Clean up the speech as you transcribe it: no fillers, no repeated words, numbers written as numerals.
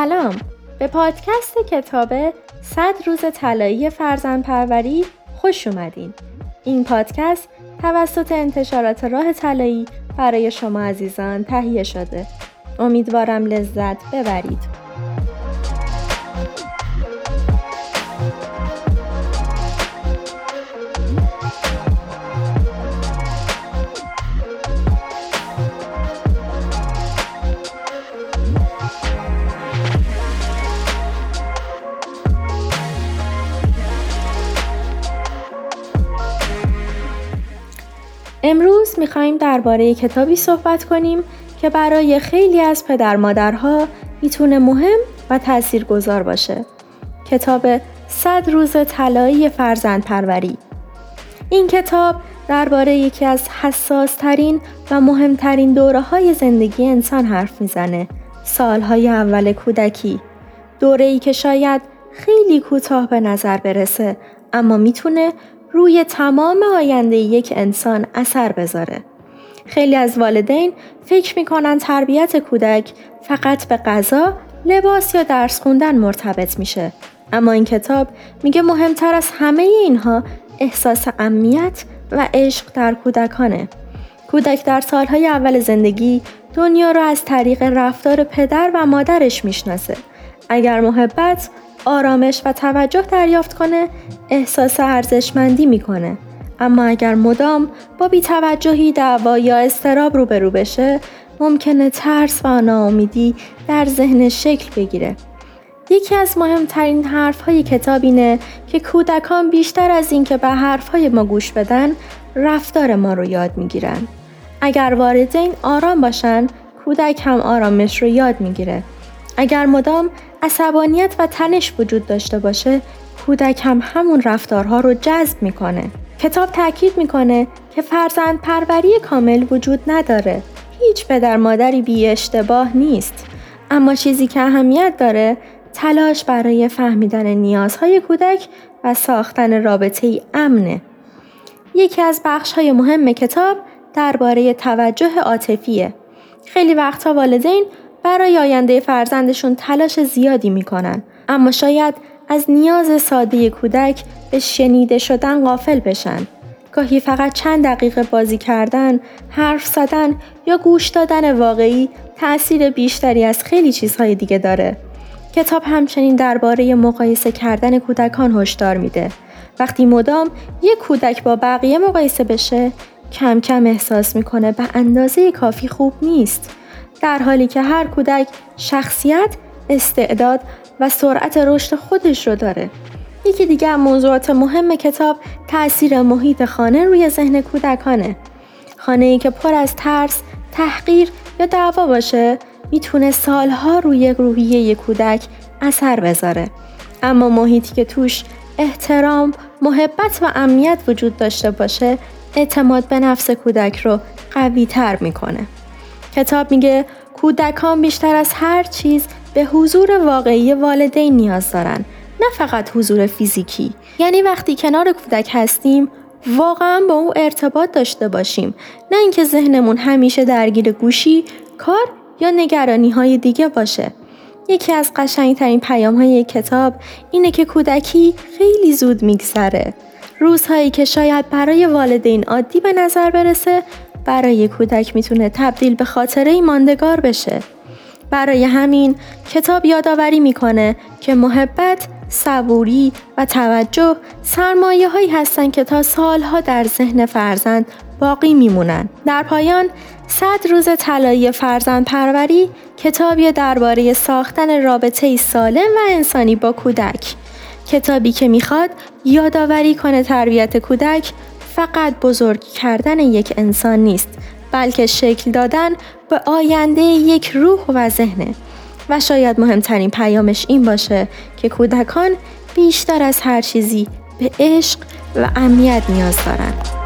سلام، به پادکست کتاب 100 روز طلایی فرزندپروری خوش اومدین. این پادکست توسط انتشارات راه طلایی برای شما عزیزان تهیه شده. امیدوارم لذت ببرید. امروز میخوایم درباره کتابی صحبت کنیم که برای خیلی از پدر مادرها میتونه مهم و تاثیرگذار باشه. کتاب 100 روز طلایی فرزندپروری. این کتاب درباره یکی از حساس ترین و مهمترین دوره‌های زندگی انسان حرف میزنه. سالهای اول کودکی. دوره‌ای که شاید خیلی کوتاه به نظر برسه، اما میتونه روی تمام آینده یک انسان اثر بذاره. خیلی از والدین فکر میکنن تربیت کودک فقط به غذا، لباس یا درس خوندن مرتبط میشه. اما این کتاب میگه مهمتر از همه اینها احساس امنیت و عشق در کودکانه. کودک در سالهای اول زندگی دنیا رو از طریق رفتار پدر و مادرش میشناسه. اگر محبت، آرامش و توجه دریافت کنه، احساس ارزشمندی میکنه. اما اگر مدام با بی‌توجهی، دعوا یا اضطراب روبرو بشه، ممکنه ترس و ناامیدی در ذهن شکل بگیره. یکی از مهمترین حرفهای کتاب اینه که کودکان بیشتر از این که به حرفهای ما گوش بدن، رفتار ما رو یاد میگیرن. اگر والدین آرام باشن، کودک هم آرامش رو یاد میگیره. اگر مدام عصبانیت و تنش وجود داشته باشه، کودک هم همون رفتارها رو جذب میکنه. کتاب تاکید میکنه که فرزندپروری کامل وجود نداره. هیچ پدر مادری بی اشتباه نیست. اما چیزی که اهمیت داره، تلاش برای فهمیدن نیازهای کودک و ساختن رابطه‌ای امنه. یکی از بخش‌های مهم کتاب درباره توجه عاطفیه. خیلی وقتا والدین برای آینده فرزندشون تلاش زیادی میکنن، اما شاید از نیاز ساده کودک به شنیده شدن غافل بشن. گاهی فقط چند دقیقه بازی کردن، حرف زدن یا گوش دادن واقعی تأثیر بیشتری از خیلی چیزهای دیگه داره. کتاب همچنین درباره مقایسه کردن کودکان هشدار میده. وقتی مدام یک کودک با بقیه مقایسه بشه، کم کم احساس میکنه به اندازه کافی خوب نیست. در حالی که هر کودک شخصیت، استعداد و سرعت رشد خودش رو داره. یکی دیگه از موضوعات مهم کتاب تأثیر محیط خانه روی ذهن کودکانه. خانه‌ای که پر از ترس، تحقیر یا دعوا باشه، میتونه سالها روی روحیه یک کودک اثر بذاره. اما محیطی که توش احترام، محبت و امنیت وجود داشته باشه، اعتماد به نفس کودک رو قوی‌تر میکنه. کتاب میگه کودکان بیشتر از هر چیز به حضور واقعی والدین نیاز دارن، نه فقط حضور فیزیکی. یعنی وقتی کنار کودک هستیم، واقعا با او ارتباط داشته باشیم، نه اینکه ذهنمون همیشه درگیر گوشی، کار یا نگرانی‌های دیگه باشه. یکی از قشنگترین پیام‌های کتاب اینه که کودکی خیلی زود میگذره. روزهایی که شاید برای والدین عادی به نظر برسه، برای کودک میتونه تبدیل به خاطره ماندگار بشه. برای همین کتاب یادآوری میکنه که محبت، صبوری و توجه سرمایه‌هایی هستن که تا سالها در ذهن فرزند باقی میمونن. در پایان 100 روز طلایی فرزندپروری کتابی درباره ساختن رابطه‌ای سالم و انسانی با کودک. کتابی که میخواد یادآوری کنه تربیت کودک فقط بزرگ کردن یک انسان نیست، بلکه شکل دادن به آینده یک روح و ذهنه. و شاید مهمترین پیامش این باشه که کودکان بیشتر از هر چیزی به عشق و امنیت نیاز دارن.